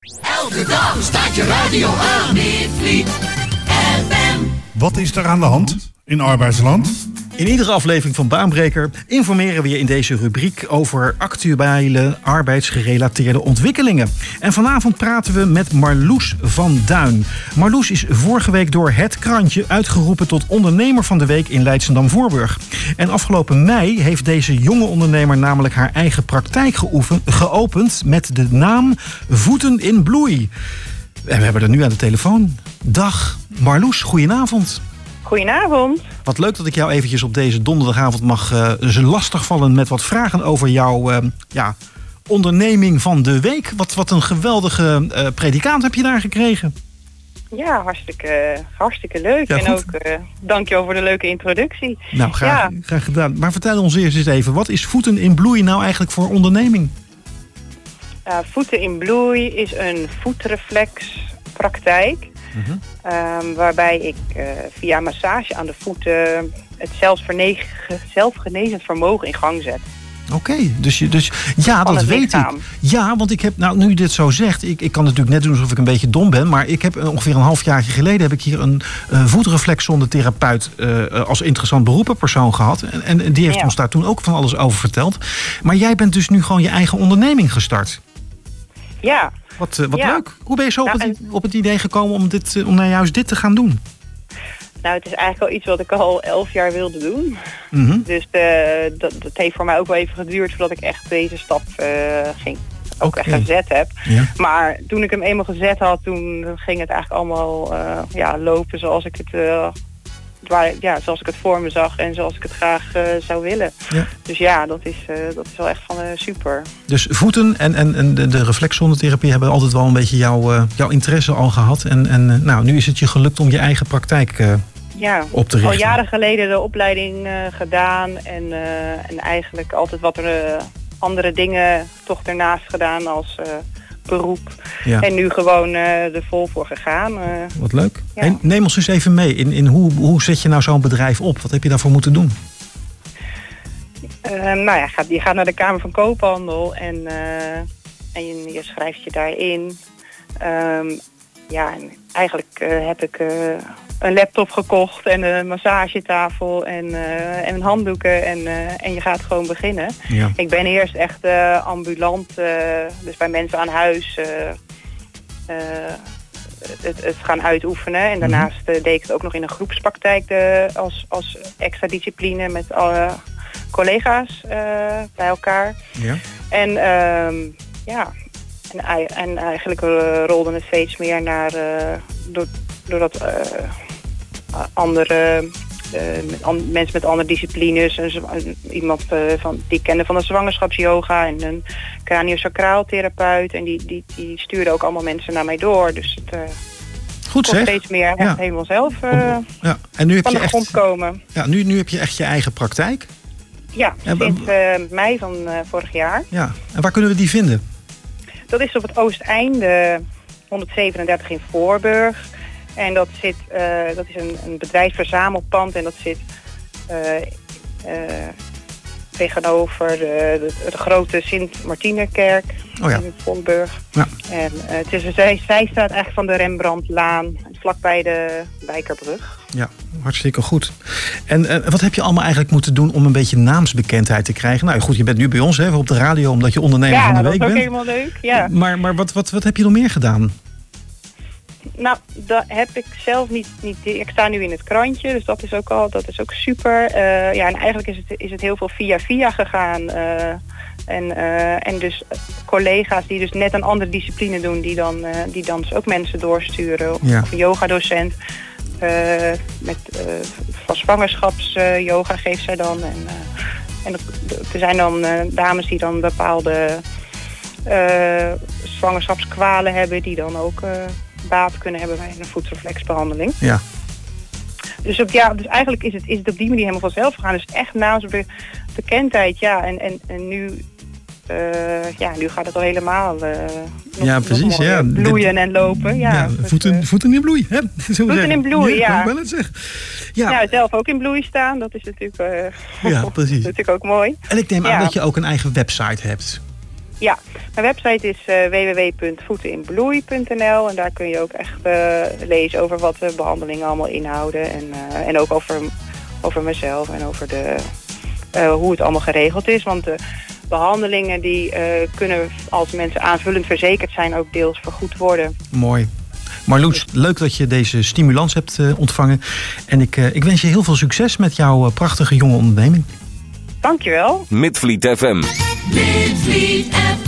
Elke dag staat je radio aan. Midvliet FM. Wat is er aan de hand in arbeidsland? In iedere aflevering van Baanbreker informeren we je in deze rubriek over actuele arbeidsgerelateerde ontwikkelingen. En vanavond praten we met Marloes van Duin. Marloes is vorige week door Het Krantje uitgeroepen tot ondernemer van de week in Leidschendam-Voorburg. En afgelopen mei heeft deze jonge ondernemer namelijk haar eigen praktijk geopend met de naam Voeten in Bloei. En we hebben er nu aan de telefoon. Dag Marloes, goedenavond. Goedenavond. Wat leuk dat ik jou eventjes op deze donderdagavond mag lastigvallen met wat vragen over jouw onderneming van de week. Wat een geweldige predicaat heb je daar gekregen. Ja, hartstikke leuk. Ja, en ook dank je voor de leuke introductie. Nou, graag gedaan. Maar vertel ons eerst eens even, wat is Voeten in Bloei nou eigenlijk voor onderneming? Voeten in Bloei is een voetreflexpraktijk. Waarbij ik via massage aan de voeten het zelfgenezend vermogen in gang zet. Oké, dus ja, dat weet ik. Ja, want ik heb, nu je dit zo zegt, ik kan natuurlijk net doen alsof ik een beetje dom ben, maar ik heb ongeveer een halfjaartje geleden heb ik hier een voetreflexzondetherapeut als interessant beroepenpersoon gehad. En die heeft ons daar toen ook van alles over verteld. Maar jij bent dus nu gewoon je eigen onderneming gestart. Ja. Wat leuk. Hoe ben je zo op het idee gekomen om nou juist dit te gaan doen? Nou, het is eigenlijk al iets wat ik al 11 jaar wilde doen. Mm-hmm. Dus dat heeft voor mij ook wel even geduurd voordat ik echt deze stap echt gezet heb. Ja. Maar toen ik hem eenmaal gezet had, toen ging het eigenlijk allemaal lopen zoals ik het zoals ik het voor me zag en zoals ik het graag zou willen. Ja. Dus ja, dat is wel echt van super. Dus voeten en de reflexzondetherapie hebben altijd wel een beetje jouw interesse al gehad. En nu is het je gelukt om je eigen praktijk op te richten. Al jaren geleden de opleiding gedaan en eigenlijk altijd wat andere dingen toch ernaast gedaan als beroep. Ja. En nu gewoon er vol voor gegaan. Wat leuk. Ja. Hey, neem ons eens even mee in hoe zet je nou zo'n bedrijf op? Wat heb je daarvoor moeten doen? Je gaat naar de Kamer van Koophandel en je schrijft je daarin. En eigenlijk heb ik een laptop gekocht en een massagetafel en handdoeken en je gaat gewoon beginnen. Ja. Ik ben eerst echt ambulant, dus bij mensen aan huis het gaan uitoefenen. En daarnaast deed ik het ook nog in een groepspraktijk als extra discipline met alle collega's bij elkaar. Ja. En eigenlijk rolde het steeds meer naar doordat andere mensen met andere disciplines, iemand die kende van de zwangerschapsyoga en een craniosacraaltherapeut en die stuurde ook allemaal mensen naar mij door. Dus het goed zeg. Steeds meer echt helemaal zelf en nu heb van je de grond komen. Ja, nu heb je echt je eigen praktijk. Ja, sinds mei van vorig jaar. Ja, en waar kunnen we die vinden? Dat is op het Oosteinde 137 in Voorburg. En dat is een bedrijfsverzamelpand en dat zit tegenover de grote Sint-Martinekerk in Voorburg. Ja. En het is een zijstraat eigenlijk van de Rembrandtlaan, vlakbij de Wijkerbrug. Ja, hartstikke goed. En wat heb je allemaal eigenlijk moeten doen om een beetje naamsbekendheid te krijgen? Nou goed, je bent nu bij ons op de radio omdat je ondernemer van de week bent. Ja, dat is ook helemaal leuk. Ja. Maar wat heb je nog meer gedaan? Nou, dat heb ik zelf niet. Ik sta nu in Het Krantje, dus dat is ook super. En eigenlijk is het heel veel via gegaan. En dus collega's die dus net een andere discipline doen, die dan dus ook mensen doorsturen. Of een yogadocent. Van zwangerschapsyoga geeft zij dan. En er zijn dan dames die dan bepaalde zwangerschapskwalen hebben, die dan ook baat kunnen hebben bij een voetreflexbehandeling. Ja. Dus eigenlijk is het op die manier helemaal vanzelf gegaan. Dus echt naamsbekendheid, en nu nu gaat het al helemaal bloeien en lopen. Ja, voeten in bloei, hè? Voeten in bloei, ja. Ik wil het zeggen. Ja, zelf ook in bloei staan, dat is natuurlijk, precies. natuurlijk ook mooi. En ik neem aan dat je ook een eigen website hebt. Ja, mijn website is www.voeteninbloei.nl en daar kun je ook echt lezen over wat de behandelingen allemaal inhouden. En ook over mezelf en over hoe het allemaal geregeld is. Want de behandelingen die kunnen, als mensen aanvullend verzekerd zijn, ook deels vergoed worden. Mooi. Marloes, leuk dat je deze stimulans hebt ontvangen. En ik wens je heel veel succes met jouw prachtige jonge onderneming. Dankjewel. Midvliet FM. Midvliet FM.